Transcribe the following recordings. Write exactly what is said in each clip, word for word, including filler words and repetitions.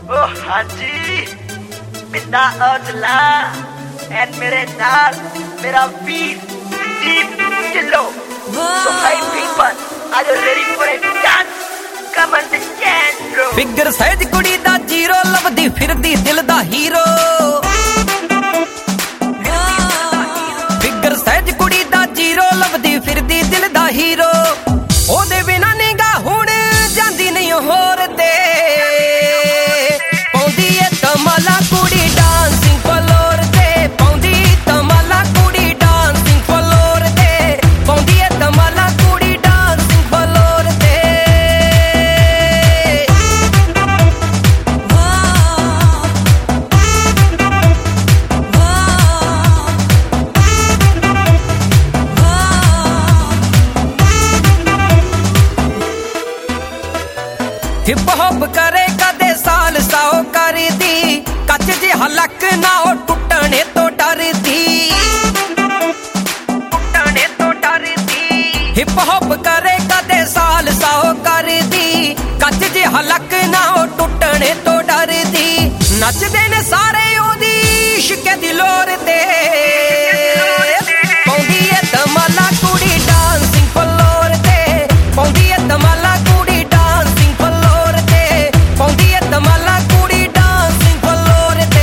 ओ हाँ जी, बिंदा औजला एंड मेरे नाल मेरा वीर दीप चिल्लो। So my people, are you ready for a dance? Come on the dance, bro. Figure ਸਹਿਜ ਕੁੜੀ ਦਾ ਜੀਰੋ ਲੱਭਦੀ ਫਿਰਦੀ ਦਿਲ ਦਾ ਹੀਰੋ। ਫਿਗਰ ਸਹਿਜ ਕੁੜੀ ਦਾ ਜੀਰੋ ਲੱਭਦੀ ਫਿਰਦੀ ਦਿਲ ਦਾ ਹੀਰੋ। ਉਹਦੇ ਬਿਨਾਂ ਨਿਗਾਹ ਹੁਣ ਜਾਂਦੀ ਨਹੀਂ ਹੋਰ ਤੇ ਪਾਉਂਦੀ ਏ ਧਮਾਲਾ ਕੁੜੀ ਡਾਂਸਿੰਗ ਫਲੋਰ ਤੇ ਪਾਉਂਦੀ ਧਮਾਲਾ ਕੁੜੀ ਡਾਂਸਿੰਗ ਫਲੋਰ ਤੇ ਪਾਉਂਦੀ ਏ ਧਮਾਲਾ ਕੁੜੀ ਡਾਂਸਿੰਗ ਫਲੋਰ ਤੇ। ਹਿਪ ਹੌਪ ਕਰੇ ਕਦੇ ਸਾਲ ਸਾਓ ਕਰਦੀ ਕੱਚ ਜਿਹਾ ਲੱਕ ਨਾ ਉਹ ਟੁੱਟਣੇ ਤੋਂ ਡਰਦੀ ਟੁੱਟਣੇ ਤੋਂ ਡਰਦੀ। ਹਿਪ ਹੌਪ ਕਰੇ ਕਦੇ ਸਾਲ ਸਾਓ ਕਰਦੀ ਕੱਚ ਜਿਹਾ ਲੱਕ ਨਾ ਉਹ ਟੁੱਟਣੇ ਤੋਂ ਡਰਦੀ। ਨੱਚਦੇ ਨੇ ਸਾਰੇ ਉਹਦੀ ਇਸ਼ਕ ਦੀ ਲੋਰ ਤੇ ਪਾਉਂਦੀ ਏ ਧਮਾਲਾ ਕੁੜੀ ਡਾਂਸਿੰਗ ਫਲੋਰ ਤੇ ਪਾਉਂਦੀ ਏ ਧਮਾਲਾ ਕੁੜੀ ਡਾਂਸਿੰਗ ਫਲੋਰ ਤੇ ਪਾਉਂਦੀ ਏ ਧਮਾਲਾ ਕੁੜੀ ਡਾਂਸਿੰਗ ਫਲੋਰ ਤੇ।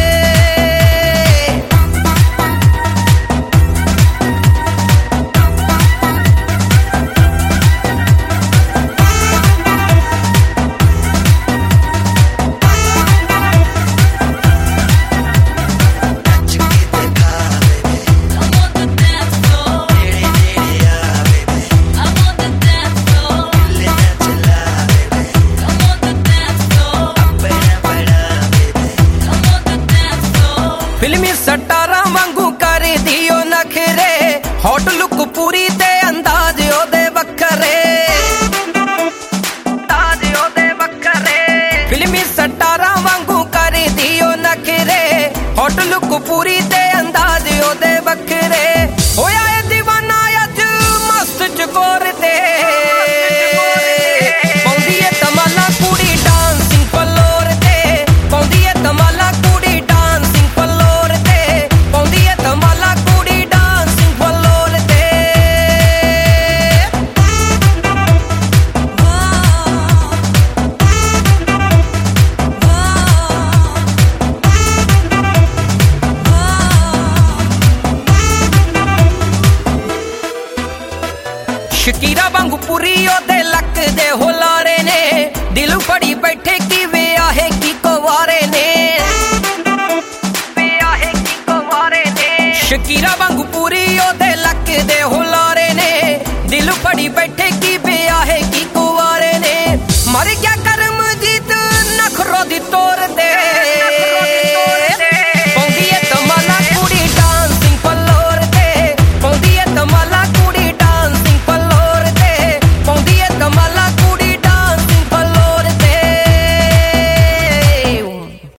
ਫਿਲਮੀ ਸਟਾਰਾਂ ਵਾਂਗੂ ਕਰਦੀ ਉਹ ਨਖਰੇ ਹੌਟ ਲੁੱਕ ਪੂਰੀ ਤੇ ਅੰਦਾਜ਼ ਉਹਦੇ ਵੱਖਰੇ ਅੰਦਾਜ਼ ਉਹਦੇ ਵੱਖਰੇ। ਫਿਲਮੀ ਸਟਾਰਾਂ ਵਾਂਗੂ ਕਰਦੀ ਉਹ ਨਖਰੇ ਹੌਟ ਲੁੱਕ ਪੂਰੀ ਤੇ ਅੰਦਾਜ਼ ਉਹਦੇ ਵੱਖਰੇ। ਹੋਇਆ ਏ دیਵਾਨਾ ਅੱਜ ਮਸਤ ਚਕੋਰ ਤੇ ਪਾਉਂਦੀ ਏ ਧਮਾਲਾ ਕੁੜੀ ਡਾਂਸਿੰਗ ਫਲੋਰ ਤੇ ਪਾਉਂਦੀ ਏ ਧਮਾਲਾ ਕੁੜੀ ਡਾਂਸਿੰਗ ਫਲੋਰ ਤੇ ਪਾਉਂਦੀ ਏ ਧਮਾਲਾ ਕੁੜੀ ਡਾਂਸਿੰਗ ਫਲੋਰ ਤੇ। ਸ਼ਕੀਰਾ ਵਾਂਗੂ ਪੂਰੀ ਉਹਦੇ ਲੱਕ ਦੇ ਹੁਲਾਰੇ ਨੇ ਦਿਲ ਫੜੀ ਬੈਠੇ ਕੀ ਵਿਆਹੇ ਕੀ ਕੁਵਾਰੇ ਨੇ ਵਿਆਹੇ ਕੀ ਕੁਵਾਰੇ ਨੇ। ਸ਼ਕੀਰਾ ਵਾਂਗੂ ਪੂਰੀ ਉਹਦੇ ਲੱਕ ਦੇ ਹੁਲਾਰੇ ਨੇ ਦਿਲ ਫੜੀ ਬੈਠੇ ਕੀ ਵਿਆਹੇ ਕੀ ਕੁਵਾਰੇ ਨੇ। ਮਰ ਗਿਆ ਕਰਮਜੀਤ ਨਖਰੋ ਦੀ ਤੋਰ ਤੇ